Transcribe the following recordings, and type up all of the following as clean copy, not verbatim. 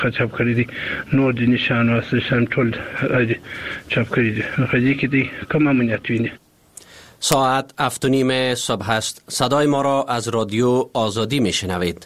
چاپ کړی دي نور د نشان او اساسن ټول چاپ کړی دي خدای کې دي کوم امنیت ویني. ساعت 7:30 صبح است. صدای ما را از رادیو آزادی میشنوید.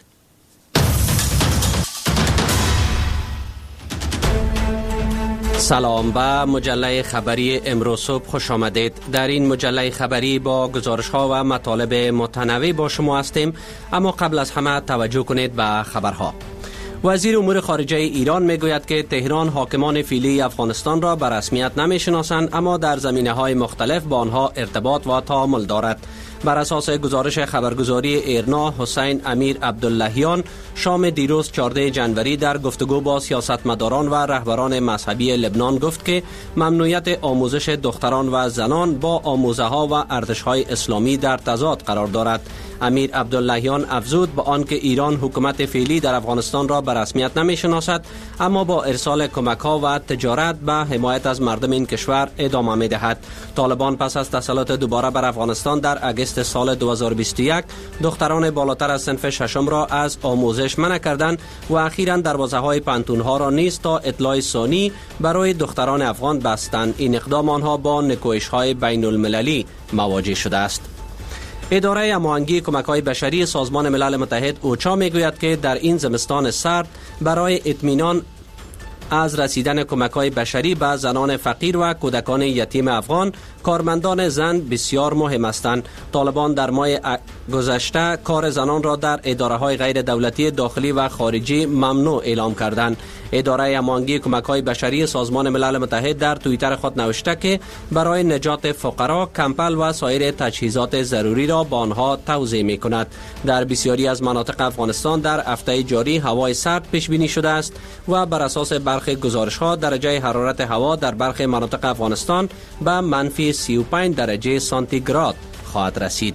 سلام، به مجله خبری امروز صبح خوش آمدید. در این مجله خبری با گزارش ها و مطالب متنوع با شما هستیم، اما قبل از همه توجه کنید به خبرها. وزیر امور خارجه ایران میگوید که تهران حاکمان فعلی افغانستان را به رسمیت نمیشناسند، اما در زمینه‌های مختلف با آنها ارتباط و تعامل دارد. بر اساس گزارش خبرگزاری ایرنا، حسین امیر عبداللهیان شام دیروز 14 جنوری در گفتگو با سیاستمداران و رهبران مذهبی لبنان گفت که ممنوعیت آموزش دختران و زنان با آموزه‌ها و ارزش‌های اسلامی در تضاد قرار دارد. امیر عبداللهیان افزود به آنکه ایران حکومت فعلی در افغانستان را به رسمیت نمی‌شناسد، اما با ارسال کمک‌ها و تجارت به حمایت از مردم این کشور ادامه می‌دهد. طالبان پس از تسلط دوباره بر افغانستان در اگست سال 2021 دختران بالاتر از صنف ششم را از آموزش منع کردند و اخیراً دروازه‌های پانتون‌ها را نیز تا اطلاع ثانی برای دختران افغان بستند. این اقدام آنها با نکوش‌های بین‌المللی مواجه شده است. اداره هماهنگی کمک‌های بشری سازمان ملل متحد اوچا میگوید که در این زمستان سرد برای اطمینان از رسیدن کمک‌های بشری به زنان فقیر و کودکان یتیم افغان، کارمندان زن بسیار مهم هستند. طالبان در ماه گذشته کار زنان را در اداره‌های غیر دولتی داخلی و خارجی ممنوع اعلام کردند. اداره هماهنگی کمک‌های بشری سازمان ملل متحد در توییتر خود نوشته که برای نجات فقرا کمپل و سایر تجهیزات ضروری را با آنها توزیع می‌کند. در بسیاری از مناطق افغانستان در هفته جاری هوای سرد پیش بینی شده است و بر اساس برخی گزارش‌ها درجه حرارت هوا در برخی مناطق افغانستان به منفی 35 درجه سانتیگراد خواهد رسید.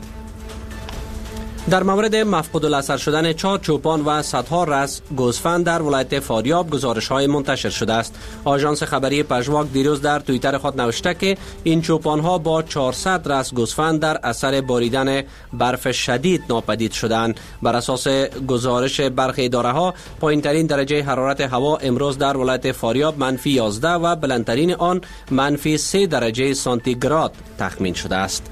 در مورد مفقود الاثر شدن 4 چوپان و صدها رأس گوسفند در ولایت فاریاب گزارش‌های منتشر شده است. آژانس خبری پژواک دیروز در توییتر خود نوشته که این چوپان‌ها با 400 رأس گوسفند در اثر باریدن برف شدید ناپدید شدند. بر اساس گزارش برخی اداره‌ها پایین‌ترین درجه حرارت هوا امروز در ولایت فاریاب منفی 11 و بلندترین آن منفی 3 درجه سانتیگراد تخمین شده است.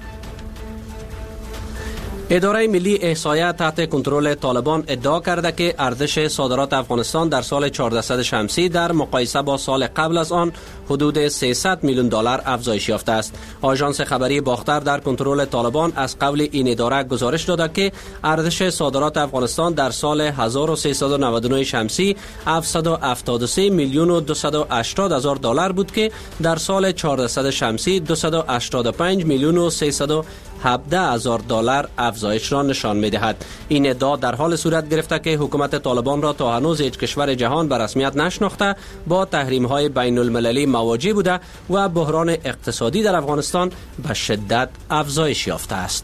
اداره ملی احصایه تحت کنترل طالبان ادعا کرده که ارزش صادرات افغانستان در سال 1400 شمسی در مقایسه با سال قبل از آن حدود 300 میلیون دلار افزایش یافته است. آژانس خبری باختر در کنترل طالبان از قبل این اداره گزارش داده که ارزش صادرات افغانستان در سال 1399 شمسی 773 میلیون و 280 هزار دلار بود که در سال 1400 شمسی 285 میلیون و 317 هزار دلار افزایش را نشان می‌دهد. این ادعا در حال صورت گرفته که حکومت طالبان را تا هنوز هیچ کشور جهان به رسمیت نشناخته با تحریم‌های بین‌المللی مواجه بوده و بحران اقتصادی در افغانستان به شدت افزایش یافته است.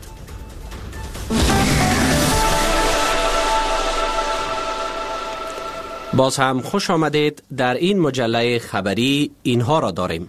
باز هم خوش آمدید. در این مجله خبری اینها را داریم.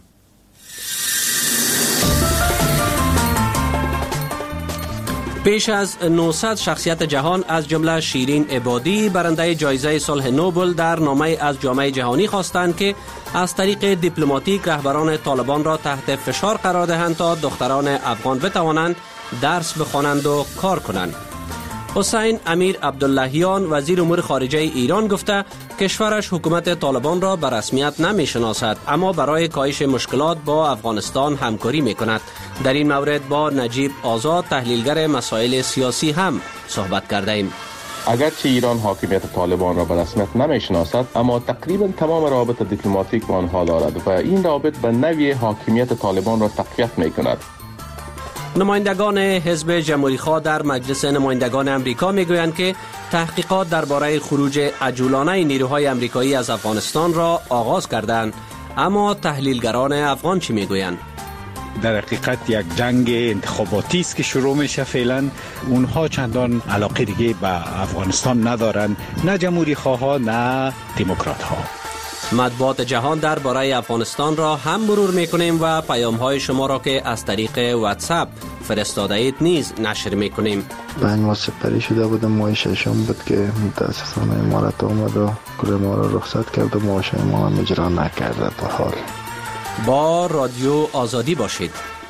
بیش از 900 شخصیت جهان از جمله شیرین عبادی برنده جایزه صلح نوبل در نامه از جامعه جهانی خواستند که از طریق دیپلماتیک رهبران طالبان را تحت فشار قرار دهند تا دختران افغان بتوانند درس بخوانند و کار کنند. حسین امیر عبداللهیان وزیر امور خارجه ایران گفته کشورش حکومت طالبان را به رسمیت نمی شناسد، اما برای کاهش مشکلات با افغانستان همکاری می کند. در این مورد با نجیب آزاد تحلیلگر مسائل سیاسی هم صحبت کرده ایم. اگرچه ایران حاکمیت طالبان را به رسمیت نمی‌شناسد، اما تقریبا تمام روابط دیپلماتیک با آنها دارد و این روابط به نوی حاکمیت طالبان را تقویت می‌کند. نمایندگان حزب جمهوری‌خواه در مجلس نمایندگان امریکا میگویند که تحقیقات درباره خروج عجولانه نیروهای امریکایی از افغانستان را آغاز کردند، اما تحلیلگران افغان چی میگویند؟ در حقیقت یک جنگ انتخاباتی است که شروع میشه. فعلا اونها چندان علاقه دیگه به افغانستان ندارن، نه جمهوری خواه نه دموکرات ها. مطبوعات جهان درباره افغانستان را هم مرور میکنیم و پیام های شما را که از طریق واتساپ فرستاده اید نیز نشر میکنیم. 5 ماه سپری شده بودم، ماه ششم بود که متاسفانه امارات آمد و کل ما را رخصت کرد و معاش ما هم اجرا نکرده. تا حال با رادیو آزادی باشید.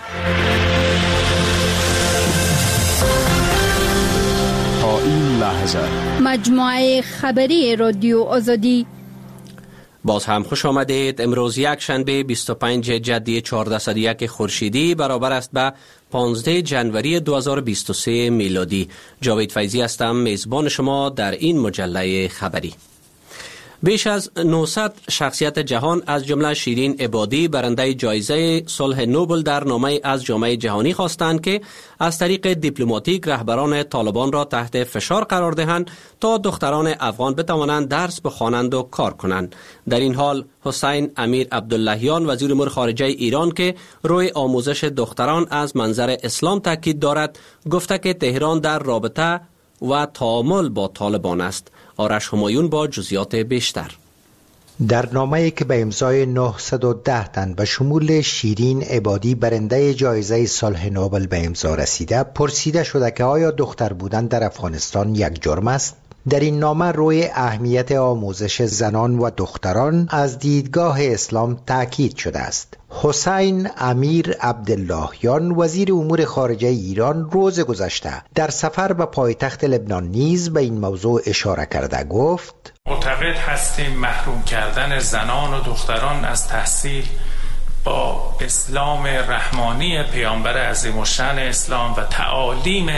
تا این لحظه مجموعه خبری رادیو آزادی. باز هم خوش آمدید. امروز یک شنبه 25 جدی 1401 خورشیدی برابر است به 15 جنوری 2023 میلادی. جاوید فیضی هستم، میزبان شما در این مجله خبری. بیش از 900 شخصیت جهان از جمله شیرین عبادی برنده جایزه صلح نوبل در نامه از جامعه جهانی خواستند که از طریق دیپلماتیک رهبران طالبان را تحت فشار قرار دهند تا دختران افغان بتوانند درس بخوانند و کار کنند. در این حال حسین امیر عبداللهیان وزیر امور خارجه ایران که روی آموزش دختران از منظر اسلام تاکید دارد، گفته که تهران در رابطه و تعامل با طالبان است. آرش همایون با جزئیات بیشتر. در نامه‌ای که به امضای 910 تن به شمول شیرین عبادی برنده جایزه صلح نوبل به امضا رسیده، پرسیده شده که آیا دختر بودن در افغانستان یک جرم است؟ در این نامه روی اهمیت آموزش زنان و دختران از دیدگاه اسلام تاکید شده است. حسین امیر عبداللهیان وزیر امور خارجه ایران روز گذشته در سفر به پایتخت لبنان نیز به این موضوع اشاره کرده گفت: معتقد هستیم محروم کردن زنان و دختران از تحصیل با اسلام رحمانی پیامبر عظیم‌الشأن اسلام و تعالیم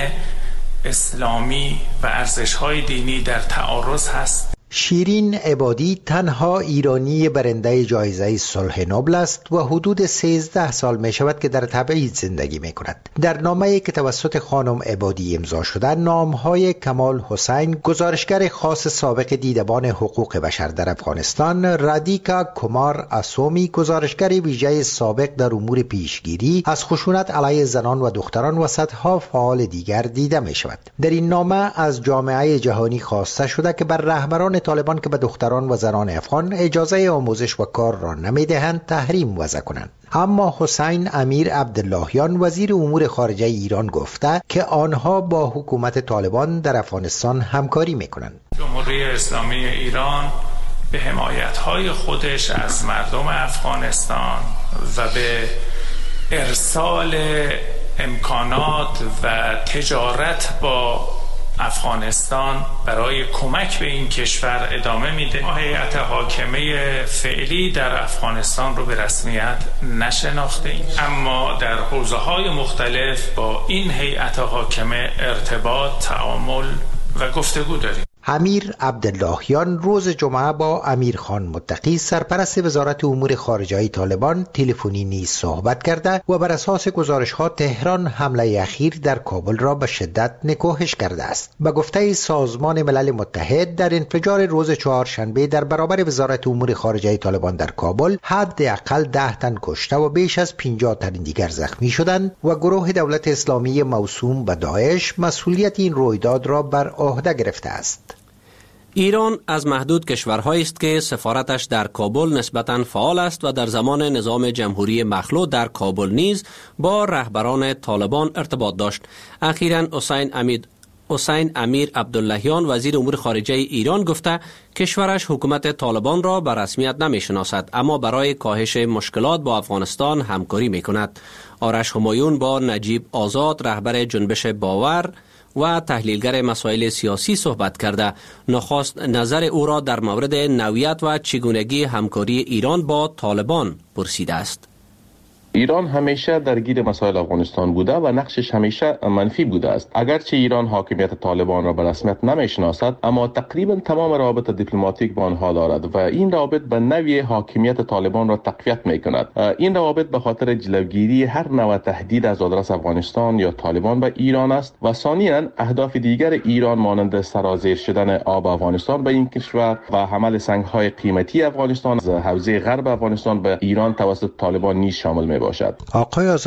اسلامی و ارزش‌های دینی در تعارض هست. شیرین عبادی تنها ایرانی برنده جایزه صلح نوبل است و حدود 13 سال می شود که در تبعید زندگی می کند. در نامه‌ای که توسط خانم عبادی امضا شده، نام‌های کمال حسین گزارشگر خاص سابق دیدبان حقوق بشر در افغانستان، رادیکا کمار اسومی گزارشگر ویژه سابق در امور پیشگیری از خشونت علیه زنان و دختران و صدها فعال دیگر دیده می شود. در این نامه از جامعه جهانی خواسته شده که بر رهبران طالبان که به دختران و زنان افغان اجازه آموزش و کار را نمیدهند تحریم وضع کنند. اما حسین امیر عبداللهیان وزیر امور خارجه ایران گفته که آنها با حکومت طالبان در افغانستان همکاری میکنند. جمهوری اسلامی ایران به حمایت‌های خودش از مردم افغانستان و به ارسال امکانات و تجارت با افغانستان برای کمک به این کشور ادامه میده. ما هیئت حاکمه فعلی در افغانستان رو به رسمیت نشناخته ایم، اما در حوزه‌های مختلف با این هیئت حاکمه ارتباط، تعامل و گفتگو داریم. امیر عبداللهیان روز جمعه با امیر خان متقی سرپرست وزارت امور خارجه طالبان تلفنی نیز صحبت کرده و بر اساس گزارش‌ها تهران حمله اخیر در کابل را به شدت نکوهش کرده است. به گفته سازمان ملل متحد، در انفجار روز چهارشنبه در برابر وزارت امور خارجه طالبان در کابل حداقل 10 تن کشته و بیش از 50 تن دیگر زخمی شدند و گروه دولت اسلامی موسوم به داعش مسئولیت این رویداد را بر عهده گرفته است. ایران از محدود کشورهایی است که سفارتش در کابل نسبتاً فعال است و در زمان نظام جمهوری مخلوع در کابل نیز با رهبران طالبان ارتباط داشت. اخیراً حسین امیر عبداللهیان وزیر امور خارجه ایران گفته کشورش حکومت طالبان را به رسمیت نمی شناسد، اما برای کاهش مشکلات با افغانستان همکاری می کند. آرش همایون با نجیب آزاد رهبر جنبش باور و تحلیلگر مسائل سیاسی صحبت کرده. نخست نظر او را در مورد نوعیت و چگونگی همکاری ایران با طالبان پرسیده است. ایران همیشه درگیر مسائل افغانستان بوده و نقشش همیشه منفی بوده است. اگرچه ایران حاکمیت طالبان را به رسمیت نمیشناسد، اما تقریبا تمام روابط دیپلماتیک با آنها دارد و این روابط به نوعی حاکمیت طالبان را تقویت میکند. این روابط به خاطر جلوگیری هر نوع تهدید از آدرس افغانستان یا طالبان به ایران است و ثانیاً اهداف دیگر ایران مانند سرازیر شدن آب افغانستان به این کشور و حمل سنگ‌های قیمتی افغانستان از حوزه غرب افغانستان به ایران توسط طالبان نیز شامل می باشد. آقای آزاد،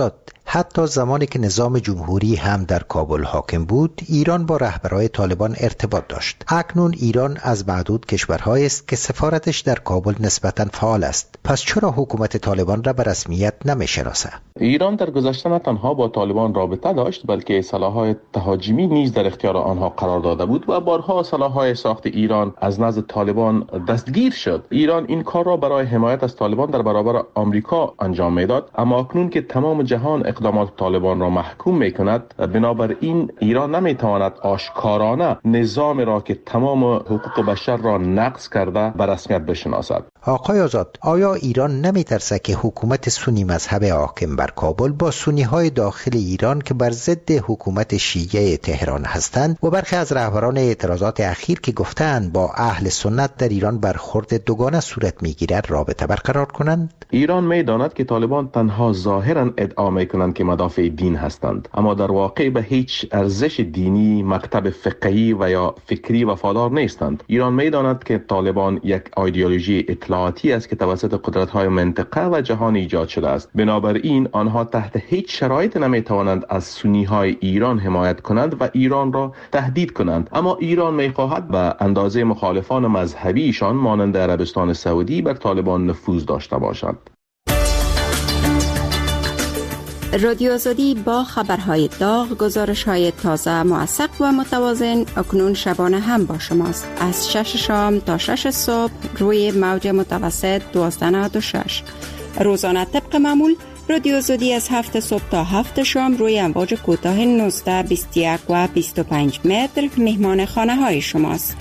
حتی زمانی که نظام جمهوری هم در کابل حاکم بود، ایران با رهبران طالبان ارتباط داشت. اکنون ایران از معدود کشورهایی است که سفارتش در کابل نسبتاً فعال است. پس چرا حکومت طالبان را به رسمیت نمی‌شناسه؟ ایران در گذشته نه تنها با طالبان رابطه داشت، بلکه سلاح‌های تهاجمی نیز در اختیار آنها قرار داده بود و بارها سلاح‌های ساخت ایران از نزد طالبان دستگیر شد. ایران این کار را برای حمایت از طالبان در برابر آمریکا انجام میداد، اما اکنون که تمام جهان اقدامات طالبان را محکوم میکند، بنابراین ایران نمیتواند آشکارانه نظام را که تمام حقوق بشر را نقض کرده به رسمیت بشناسد. آقای آزاد، آیا ایران نمیترسه که حکومت سنی مذهب حاکم بر کابل با سنی‌های داخل ایران که بر ضد حکومت شیعه تهران هستند و برخی از رهبران اعتراضات اخیر که گفتند با اهل سنت در ایران برخورد دوگانه صورت میگیرد رابطه برقرار کنند؟ ایران میداند که طالبان تنها ظاهرا ادعا میکنند که مدافع دین هستند، اما در واقع به هیچ ارزش دینی، مکتب فقهی و یا فکری وفادار نیستند. ایران میداند که طالبان یک ایدئولوژی اطلاعاتی است که توسط قدرت‌های منطقه و جهان ایجاد شده است. بنابراین آنها تحت هیچ شرایط نمیتوانند از سنی‌های ایران حمایت کنند و ایران را تهدید کنند، اما ایران می‌خواهد به اندازه مخالفان مذهبیشان مانند عربستان سعودی بر طالبان نفوذ داشته باشد. رادیو آزادی با خبرهای داغ، گزارش‌های تازه، موثق و متوازن اکنون شبانه هم با شماست. از 6 شام تا 6 صبح روی موج متوسط 1296. روزانه طبق معمول رادیو آزادی از 7 صبح تا 7 شام روی امواج کوتاه 19، 21 و 25 متر مهمان خانه‌های شماست.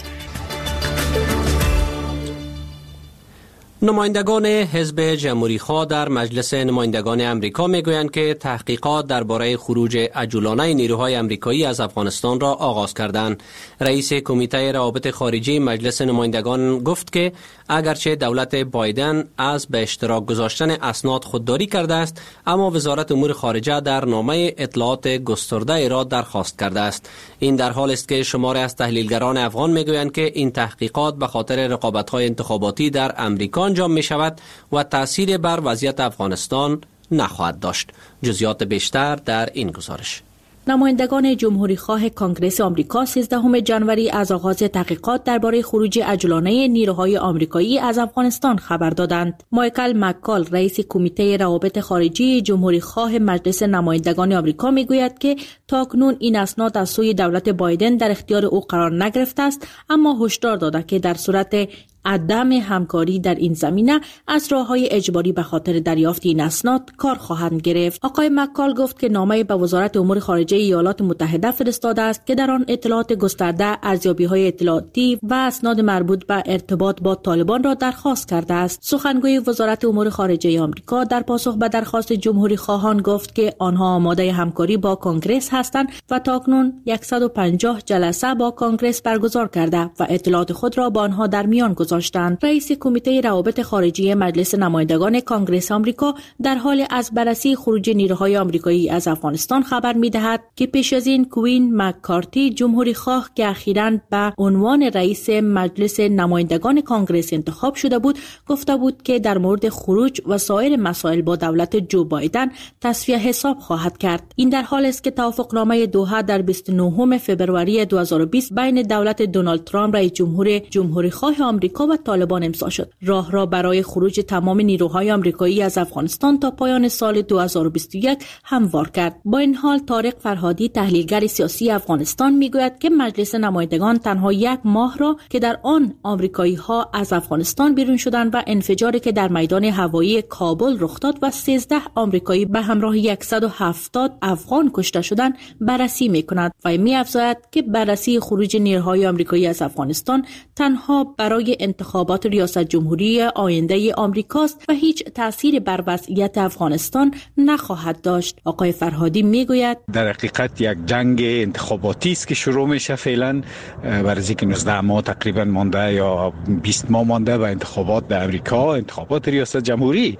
نمایندگان حزب جمهوری‌خواه در مجلس نمایندگان امریکا میگویند که تحقیقات درباره خروج عجولانه نیروهای امریکایی از افغانستان را آغاز کردند. رئیس کمیته روابط خارجی مجلس نمایندگان گفت که اگرچه دولت بایدن از به اشتراک گذاشتن اسناد خودداری کرده است، اما وزارت امور خارجه در نامه اطلاعات گسترده را درخواست کرده است. این در حال است که شماری از تحلیلگران افغان میگویند که این تحقیقات به خاطر رقابت‌های انتخاباتی در امریکا انجام می شود و تأثیر بر وضعیت افغانستان نخواهد داشت. جزئیات بیشتر در این گزارش. نمایندگان جمهوری‌خواه کانگرس آمریکا 13 ژانویه از آغاز تحقیقات درباره خروج عجولانه نیروهای آمریکایی از افغانستان خبر دادند. مایکل مکال، رئیس کمیته روابط خارجی جمهوری‌خواه مجلس نمایندگان آمریکا میگوید که تاکنون این اسناد از سوی دولت بایدن در اختیار او قرار نگرفته است، اما هشدار داده که در صورت عدم همکاری در این زمینه از راه‌های اجباری به خاطر دریافت این اسناد کار خواهند گرفت. آقای مکال گفت که نامه به وزارت امور خارجه ایالات متحده فرستاده است که در آن اطلاعات گسترده، ارزیابی‌های اطلاعاتی و اسناد مربوط به ارتباط با طالبان را درخواست کرده است. سخنگوی وزارت امور خارجه آمریکا در پاسخ به درخواست جمهوری‌خواهان گفت که آنها آماده همکاری با کانگرس هستند و تاکنون 150 جلسه با کانگرس برگزار کرده و اطلاعات خود را با آنها در میان گذاشتند. رئیس کمیته روابط خارجی مجلس نمایندگان کانگرس آمریکا در حال از بررسی خروج نیروهای آمریکایی از افغانستان خبر می‌دهد که پیش از این کوین مککارتی، جمهوری‌خواه که اخیراً به عنوان رئیس مجلس نمایندگان کانگرس انتخاب شده بود، گفته بود که در مورد خروج و سایر مسائل با دولت جو بایدن تصفیه حساب خواهد کرد. این در حال است که توافقنامه دوحه در 29 فوریه 2020 بین دولت دونالد ترامپ رئیس جمهوری‌خواه آمریکا و طالبان امضا شد. راه را برای خروج تمام نیروهای آمریکایی از افغانستان تا پایان سال 2021 هموار کرد. با این حال طارق فرهادی، تحلیلگر سیاسی افغانستان، میگوید که مجلس نمایندگان تنها یک ماه را که در آن آمریکایی ها از افغانستان بیرون شدند و انفجاری که در میدان هوایی کابل رخ داد و 13 آمریکایی به همراه 170 افغان کشته شدند بررسی میکند و می‌افزاید که بررسی خروج نیروهای آمریکایی از افغانستان تنها برای انتخابات ریاست جمهوری آینده آمریکاست و هیچ تأثیری بر وضعیت افغانستان نخواهد داشت. آقای فرهادی میگوید در حقیقت یک جنگ انتخاباتی است که شروع میشه فعلا، برای اینکه 19 ماه تقریبا مانده یا 20 ماه مانده به انتخابات در امریکا، انتخابات ریاست جمهوری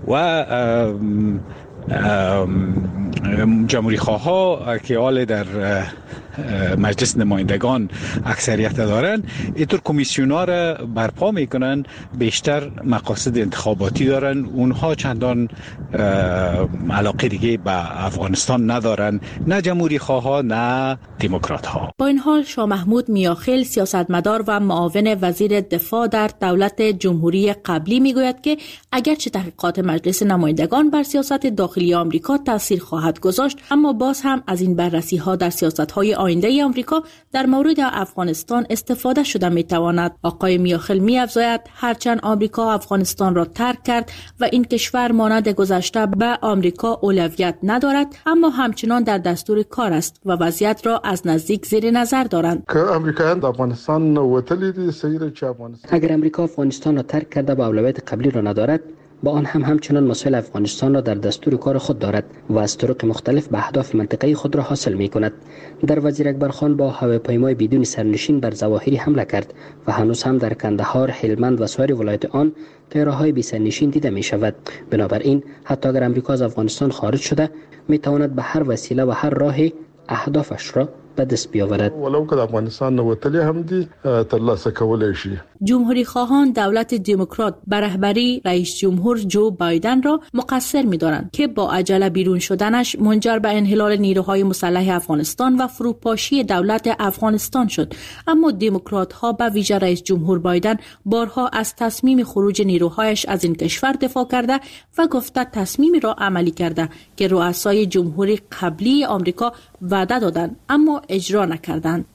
و جمهوری خواه ها که حال در مجلس نمایندگان اکثریت دارن، اینطور کمیسیون‌ها را برپا میکنن، بیشتر مقاصد انتخاباتی دارن. اونها چندان علاقه دیگه به افغانستان ندارن، نه جمهوری خواه نه دموکرات ها. با این حال شاه محمود میاخیل، سیاستمدار و معاون وزیر دفاع در دولت جمهوری قبلی، میگوید که اگرچه تحقیقات مجلس نمایندگان بر سیاست داخلی آمریکا تاثیر خواهد گذاشت، اما باز هم از این بررسی ها در سیاست های آینده آمریکا در مورد افغانستان استفاده شده میتواند. آقای میاخیل میافزاید هرچند آمریکا افغانستان را ترک کرد و این کشور مانند گذشته به آمریکا اولویت ندارد، اما همچنان در دستور کار است و وضعیت را از نزدیک زیر نظر دارند. اگر آمریکا افغانستان را ترک کرده و اولویت قبلی را ندارد، با آن همچنان مسائل افغانستان را در دستور کار خود دارد و از طرق مختلف به اهداف منطقه‌ای خود را حاصل می کند. در وزیر اکبر خان با هواپیمای بدون سرنشین بر ظواهری حمله کرد و هنوز هم در کندهار، هلمند و سایر ولایات آن طیاره‌های بی سرنشین دیده می شود. بنابراین حتی اگر آمریکا از افغانستان خارج شده، می تواند به هر وسیله و هر راه اهدافش را به دست بیاورد. ولو که افغانستان نوتلی هم دی ترلاسه کولای شي. جمهوری خواهان دولت دموکرات به رهبری رئیس جمهور جو بایدن را مقصر می‌دانند که با عجله بیرون شدنش منجر به انحلال نیروهای مسلح افغانستان و فروپاشی دولت افغانستان شد. اما دموکرات‌ها به ویژه رئیس جمهور بایدن بارها از تصمیم خروج نیروهایش از این کشور دفاع کرده و گفته تصمیمی را عملی کرده که رؤسای جمهوری قبلی آمریکا وعده دادند اما اجرا نکردند.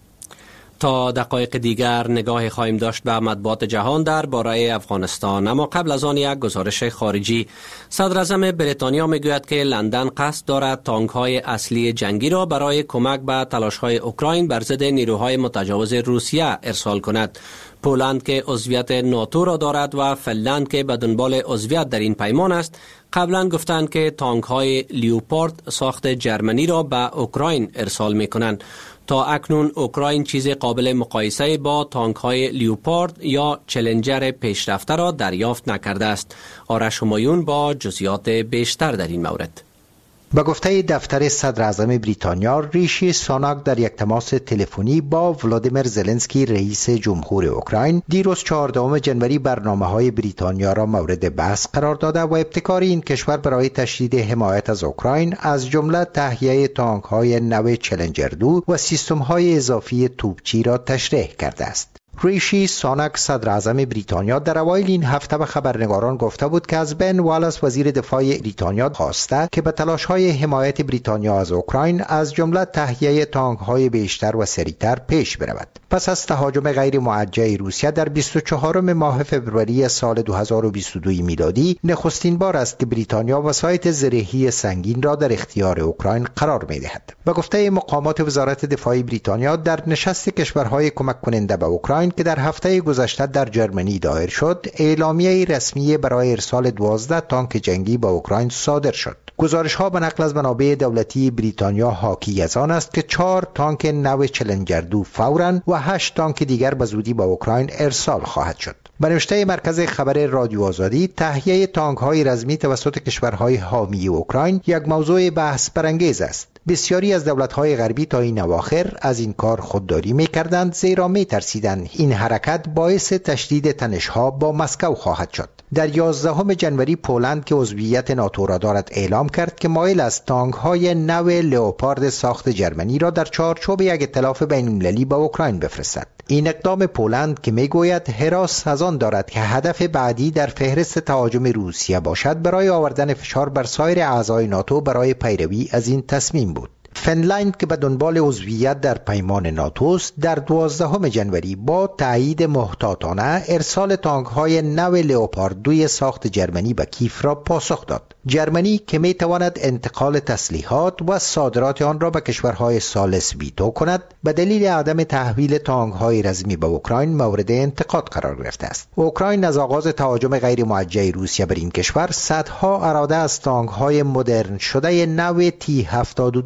تا دقایق دیگر نگاه خواهیم داشت به مطبوعات جهان در باره افغانستان، اما قبل از آن یک گزارش خارجی. صدر اعظم بریتانیا میگوید که لندن قصد دارد تانک‌های اصلی جنگی را برای کمک به تلاش‌های اوکراین بر ضد نیروهای متجاوز روسیه ارسال کند. پولند که عضویت ناتو را دارد و فنلند که به دنبال عضویت در این پیمان است، قبلا گفتند که تانک‌های لیوپارد ساخت جرمنی را به اوکراین ارسال می‌کنند. تا اکنون اوکراین چیز قابل مقایسه با تانک‌های لیوپارد یا چلنجر پیشرفته را دریافت نکرده است. آرش همایون با جزئیات بیشتر در این مورد. به گفته دفتر صدر اعظم بریتانیا، ریشی سوناک در یک تماس تلفنی با ولادیمیر زلنسکی رئیس جمهور اوکراین دیروز 14 جنوری برنامه‌های بریتانیا را مورد بحث قرار داده و ابتکار این کشور برای تشدید حمایت از اوکراین از جمله تهیه تانک‌های نو چلنجر 2 و سیستم‌های اضافی توپچی را تشریح کرده است. ریشی سوناک صدر اعظم بریتانیا در اوایل این هفته به خبرنگاران گفته بود که از بن والاس وزیر دفاع بریتانیا خواسته که به تلاش‌های حمایت بریتانیا از اوکراین از جمله تهیه تانک‌های بیشتر و سریعتر پیش برود. پس از تهاجم غیر موجه روسیه در 24 ماه فوریه سال 2022 میلادی، نخستین بار است که بریتانیا وسایط زرهی سنگین را در اختیار اوکراین قرار می‌دهد. به گفته مقامات وزارت دفاع بریتانیا، در نشست کشورهای کمک کننده به اوکراین که در هفته گذشته در جرمنی دایر شد، اعلامیه رسمی برای ارسال 12 تانک جنگی به اوکراین صادر شد. گزارش‌ها به نقل از منابع دولتی بریتانیا حاکی از آن است که 4 تانک نو چلنجر 2 فوراً و 8 تانک دیگر به زودی به اوکراین ارسال خواهد شد. به نوشته مرکز خبر رادیو آزادی، تهیه تانک‌های رزمی توسط کشورهای حامی اوکراین یک موضوع بحث برانگیز است. بسیاری از دولت‌های غربی تا این اواخر از این کار خودداری می‌کردند، زیرا می‌ترسیدند این حرکت باعث تشدید تنش‌ها با مسکو خواهد شد. در 11 جنوری پولند که عضویت ناتو را دارد اعلام کرد که مایل است تانک‌های نو لئوپارد ساخت جرمنی را در چارچوب یک ائتلاف بین‌المللی به اوکراین بفرستد. این اقدام پولند که میگوید هراس از آن دارد که هدف بعدی در فهرست تهاجم روسیه باشد، برای آوردن فشار بر سایر اعضای ناتو برای پیروی از این تصمیم بود. فنلند که به دنبال عضویت در پیمان ناتو است، در 12 جنوری با تایید محتاطانه ارسال تانک‌های نو لئوپارد 2 ساخت جرمنی به کیف را پاسخ داد. جرمنی که می‌تواند انتقال تسلیحات و صادرات آن را به کشورهای ثالث ویتو کند، به دلیل عدم تحویل تانک‌های رزمی به اوکراین مورد انتقاد قرار گرفته است. اوکراین از آغاز تهاجم غیر موجه روسیه بر این کشور صدها اراده از تانک‌های مدرن شده نو تی 72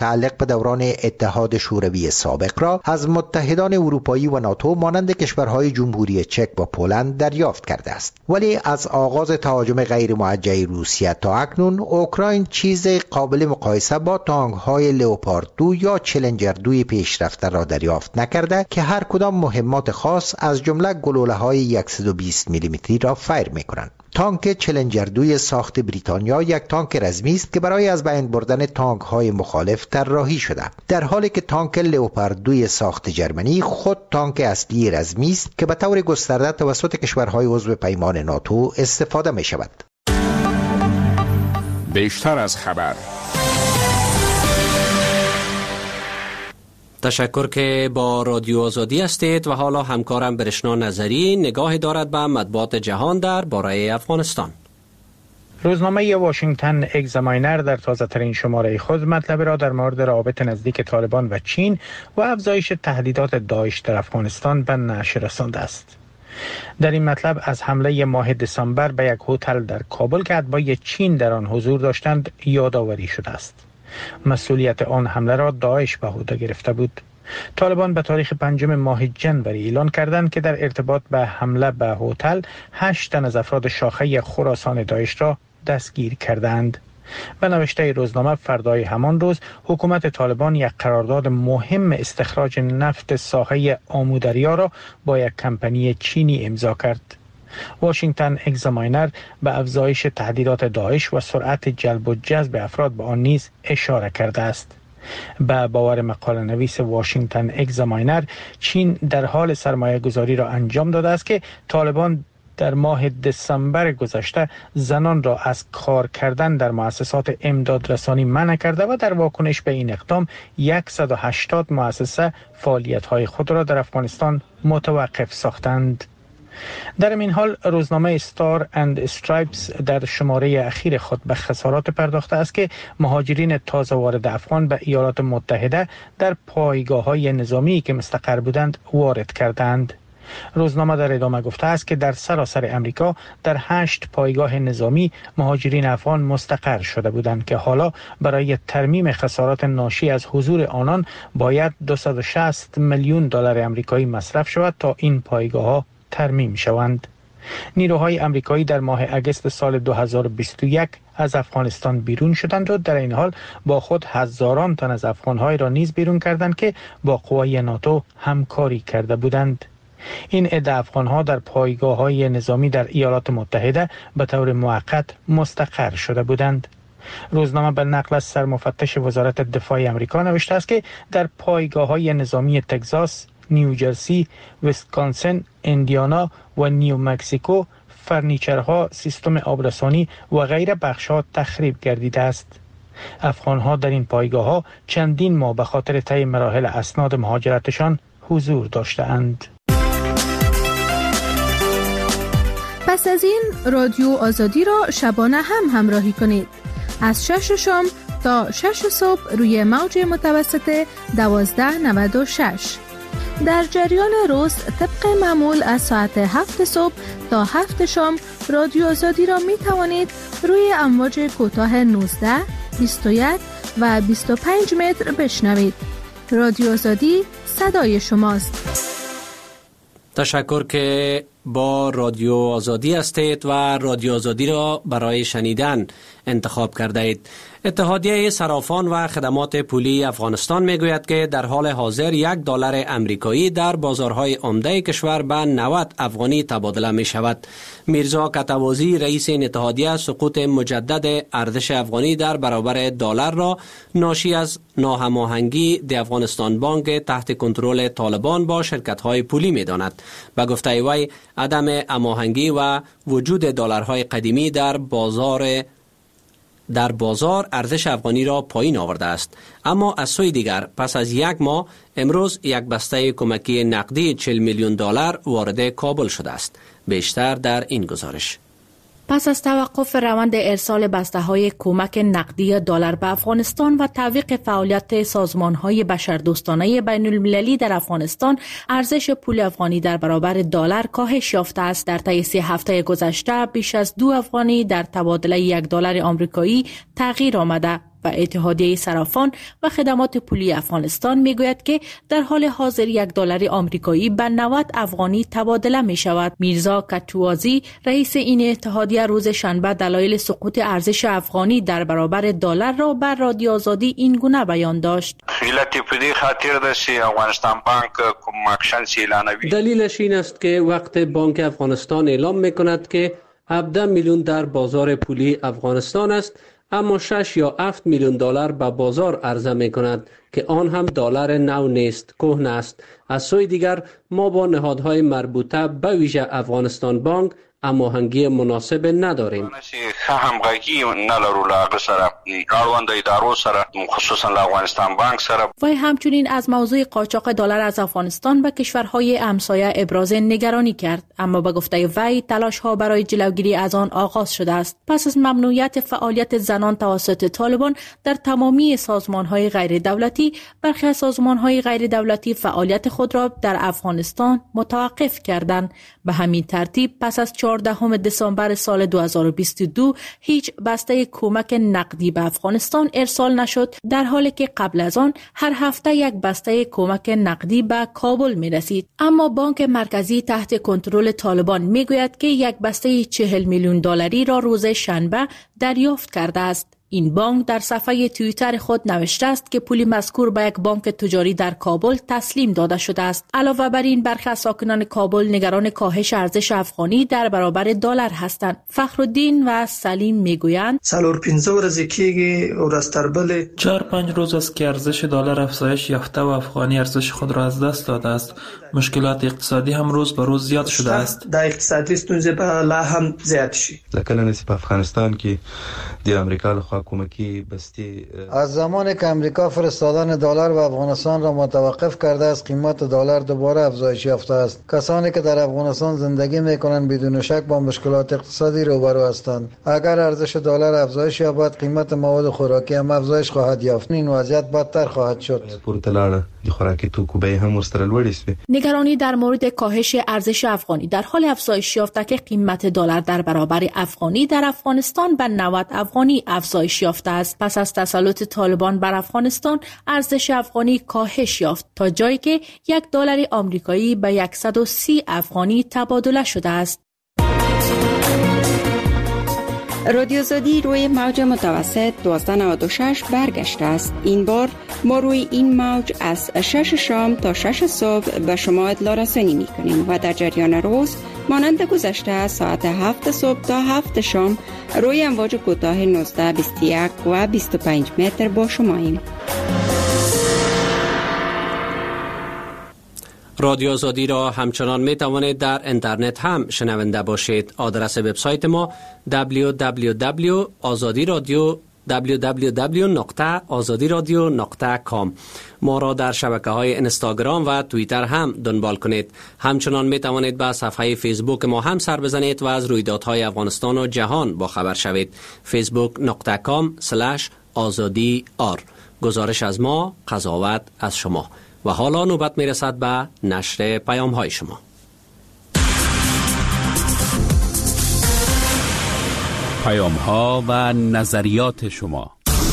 متعلق به دوران اتحاد شوروی سابق را از متحدان اروپایی و ناتو مانند کشورهای جمهوری چک و پولند دریافت کرده است. ولی از آغاز تهاجم غیر موجه روسیه تا اکنون اوکراین چیز قابل مقایسه با تانک‌های لئوپارد 2 یا چلنجر 2 پیشرفته را دریافت نکرده که هر کدام مهمات خاص از جمله گلوله‌های 120 میلیمتری را فیر می‌کنند. تانک چلنجر 2 ساخت بریتانیا یک تانک رزمی است که برای از بین بردن تانک‌های مخالف طراحی شده، در حالی که تانک لئوپارد 2 ساخت جرمنی خود تانک اصلی رزمی است که به طور گسترده توسط کشورهای عضو پیمان ناتو استفاده می‌شود. بیشتر از خبر. تشکر که با رادیو آزادی هستید و حالا همکارم برشنا نظری نگاه دارد به مطبوعات جهان در باره افغانستان. روزنامه واشنگتن اگزاماینر در تازه ترین شماره خود مطلب را در مورد روابط نزدیک طالبان و چین و افزایش تهدیدات داعش در افغانستان به نشر رسانده است. در این مطلب از حمله ماه دسامبر به یک هتل در کابل که اتباع چین در آن حضور داشتند یادآوری شده است. مسئولیت آن حمله را داعش به عهده گرفته بود. طالبان به تاریخ 5 ماه جنوری اعلان کردند که در ارتباط به حمله به هتل 8 تن از افراد شاخه خراسان داعش را دستگیر کردند. به نوشته روزنامه فردای همان روز حکومت طالبان یک قرارداد مهم استخراج نفت ساحه آمودریا را با یک کمپانی چینی امضا کرد. واشنگتن اگزاماینر به افزایش تهدیدات داعش و سرعت جلب و جذب افراد به آن نیز اشاره کرده است. به باور مقاله نویس واشنگتن اگزاماینر، چین در حال سرمایه گذاری را انجام داده است که طالبان در ماه دسامبر گذشته زنان را از کار کردن در مؤسسات امدادرسانی منع کرده و در واکنش به این اقدام 180 مؤسسه فعالیت‌های خود را در افغانستان متوقف ساختند. در این حال روزنامه استار اند استرایپس در شماره اخیر خود به خسارات پرداخته است که مهاجرین تازه وارد افغان به ایالات متحده در پایگاه‌های نظامی که مستقر بودند وارد کردند. روزنامه در ادامه گفته است که در سراسر امریکا در 8 پایگاه نظامی مهاجرین افغان مستقر شده بودند که حالا برای ترمیم خسارات ناشی از حضور آنان باید 260 میلیون دلار آمریکایی مصرف شود تا این پایگاه‌ها ترمیم شوند. نیروهای آمریکایی در ماه اگست سال 2021 از افغانستان بیرون شدند و در این حال با خود هزاران تن از افغان‌های را نیز بیرون کردند که با قوای ناتو همکاری کرده بودند. این عده افغان‌ها در پایگاه‌های نظامی در ایالات متحده به طور موقت مستقر شده بودند. روزنامه به نقل از سرمفتش وزارت دفاع آمریکا نوشته است که در پایگاه‌های نظامی تگزاس، نیوجرسی، ویسکانسن، اندیانا و نیو مکزیکو فرنیچرها، سیستم آبرسانی و غیره بخش‌ها تخریب گردیده است. افغان‌ها در این پایگاه‌ها چندین ماه به خاطر طی مراحل اسناد مهاجرتشان حضور داشته‌اند. پس از این رادیو آزادی را شبانه هم همراهی کنید. از 6 شام تا 6 صبح روی موج متوسط 1296. در جریان روز طبق معمول از ساعت 7 صبح تا 7 شام رادیو آزادی را می توانید روی امواج کوتاه 19، 21 و 25 متر بشنوید. رادیو آزادی صدای شماست. تشکر که با رادیو آزادی هستید و رادیو آزادی را برای شنیدن انتخاب کرده اید. اتحادیه صرافان و خدمات پولی افغانستان میگوید که در حال حاضر $1 امریکایی در بازارهای عمده کشور به 90 افغانی تبادله می شود. میرزا کتوازی رئیس این اتحادیه سقوط مجدد ارزش افغانی در برابر دلار را ناشی از ناهماهنگی د افغانستان بانک تحت کنترل طالبان با شرکت‌های پولی می داند. به گفته وی عدم هماهنگی و وجود دلارهای قدیمی در بازار ارزش افغانی را پایین آورده است. اما از سوی دیگر پس از 1 ماه امروز یک بسته کمکی نقدی $40 میلیون وارد کابل شده است. بیشتر در این گزارش. پس از توقف روند ارسال بسته‌های کمک نقدی دلار به افغانستان و تعویق فعالیت سازمان‌های بشردوستانه بین‌المللی در افغانستان، ارزش پول افغانی در برابر دلار کاهش یافته است. در طی 3 هفته گذشته بیش از 2 افغانی در تبادله $1 آمریکایی تغییر آمده. و اتحادیه صرافان و خدمات پولی افغانستان میگوید که در حال حاضر $1 آمریکایی به 90 افغانی تبادله می شود. میرزا کتوازی رئیس این اتحادیه روز شنبه دلایل سقوط ارزش افغانی در برابر دلار را بر رادیو آزادی این گونه بیان داشت. دلیلش این است که وقت بانک افغانستان اعلام میکند که 17 میلیون در بازار پولی افغانستان است، اما 6 یا 7 میلیون دلار به بازار عرضه می کند که آن هم دلار نو نیست، کهنه است. از سوی دیگر ما با نهادهای مربوطه به ویژه افغانستان بانک هماهنگی مناسب نداریم. وی همچنین از موضوع قاچاق دلار از افغانستان به کشورهای همسایه ابراز نگرانی کرد، اما به گفته وی تلاش‌ها برای جلوگیری از آن آغاز شده است. پس از ممنوعیت فعالیت زنان توسط طالبان در تمامی سازمان‌های غیر دولتی، برخی از سازمان‌های غیر دولتی فعالیت خود را در افغانستان متوقف کردند. به همین ترتیب پس از 14 دسامبر سال 2022 هیچ بسته کمک نقدی به افغانستان ارسال نشد، در حالی که قبل از آن هر هفته یک بسته کمک نقدی به کابل می رسید. اما بانک مرکزی تحت کنترل طالبان می گوید که یک بسته 40 میلیون دلاری را روز شنبه دریافت کرده است. این بانک در صفحه توییتر خود نوشته است که پول مذکور به یک بانک تجاری در کابل تسلیم داده شده است. علاوه بر این برخی از ساکنان کابل نگران کاهش ارزش افغانی در برابر دلار هستند. فخرالدین و سلیم میگویند 4-5 ورځې کېږي ورځ تر بلې 4-5 روز است که ارزش دلار افزایش یافته و افغانی ارزش خود را از دست داده است. مشکلات اقتصادی هم روز به روز زیاد شده است. د اقتصادي ستونزې به لا هم زیات شي. لکه نسی په افغانستان کې د امریکا لخوا کومکی بستی از زمانی که امریکا فرستادن دلار به افغانستان را متوقف کرده است، قیمت دلار دوباره افزایش یافته است. کسانی که در افغانستان زندگی میکنند بدون شک با مشکلات اقتصادی روبرو هستند. اگر ارزش دلار افزایش یابد، قیمت مواد خوراکی هم افزایش خواهد یافت. این وضعیت بدتر خواهد شد. د خوراکي توکو بیه هم ورسره لوړې شوې. نگرانی در مورد کاهش ارزش افغانی در حال افزایش یافته که قیمت دلار در برابر افغانی در افغانستان به 90 افغانی افزایش یافته است. پس از تسلط طالبان بر افغانستان، ارزش افغانی کاهش یافت تا جایی که $1 آمریکایی به 130 افغانی تبادله شده است. رادیو آزادی روی موج متوسط 1296 برگشته است. این بار ما روی این موج از 6 شام تا 6 صبح به شما اطلاع رسانی می کنیم و در جریان روز مانند گذشته ساعت 7 صبح تا 7 شام روی امواج کوتاه 19، 21 و 25 متر با شماییم. رادیو آزادی را همچنان می توانید در اینترنت هم شنونده باشید. آدرس وبسایت ما www.azadiradio.com. ما را در شبکه‌های اینستاگرام و توییتر هم دنبال کنید. همچنان می توانید به صفحه فیسبوک ما هم سر بزنید و از رویدادهای افغانستان و جهان با خبر شوید. facebook.com/azadi.r. گزارش از ما، قضاوت از شما. و حالا نوبت می رسد به نشر پیام های شما. پیام ها و نظریات شما.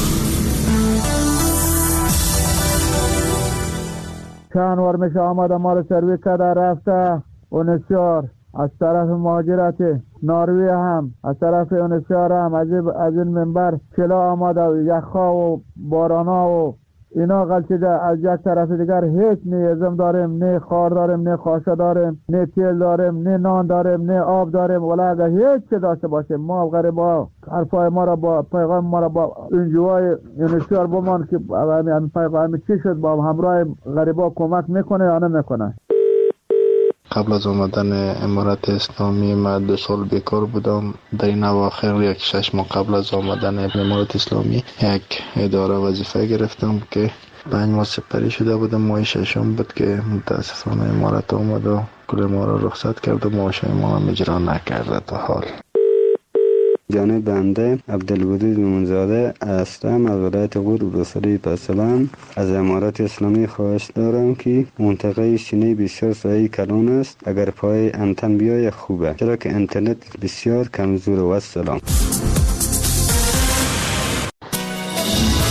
چند بار میشه آمده ما رو سروی کرده رفته اونسیار از طرف مهاجرت ناروی هم از طرف اونسیار هم از این منبر چلا آمده و یخها و بارانا و اینا غلطیده. از یک طرف دیگر هیچ نه ازم داریم، نه خار داریم، نه خاشه داریم، نه تیل داریم، نه نان داریم، نه آب داریم. ولی اگر هیچ چه داشته باشیم ما غریبا حرفای ما را با پیغام ما را با انجوای انشار بمان که همین پیغام چی شد با همراه غریبا کمک میکنه یا نمیکنه. قبل از آمدن امارت اسلامی من 2 سال بیکار بودم. در این اواخر 6 ماه قبل از آمدن امارت اسلامی یک اداره وظیفه گرفتم که 5 ماه سپری شده بودم. ماه 6 بود که متاسفانه امارت آمد و کل ما را رخصت کرد و معاش ما هم اجرا نکرده تا حال. جانب بنده عبدالودود مومنزاده هستم از ولایت غور بصری پسلان. از امارت اسلامی خواهش دارم که منطقه شینی بسیار سایه کلان است، اگر پای انتن بیای خوبه، چرا که اینترنت بسیار کمزور. و السلام.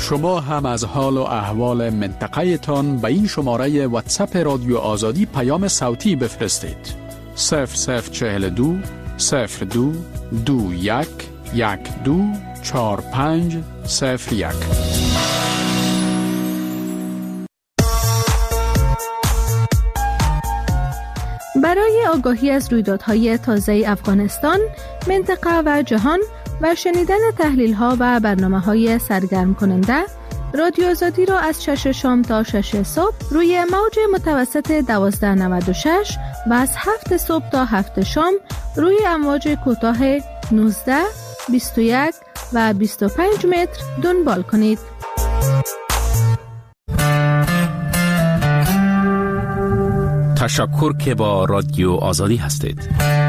شما هم از حال و احوال منطقه تان به این شماره واتساپ رادیو آزادی پیام صوتی بفرستید. 0042 02 21 12 45 01. برای آگاهی از رویدادهای تازه افغانستان، منطقه و جهان و شنیدن تحلیل‌ها و برنامه‌های سرگرم کننده، رادیو آزادی را از 6 شام تا 6 صبح روی موج متوسط 1296 و از 7 صبح تا 7 شام روی امواج کوتاه 19، 21 و 25 متر دنبال کنید. تشکر که با رادیو آزادی هستید.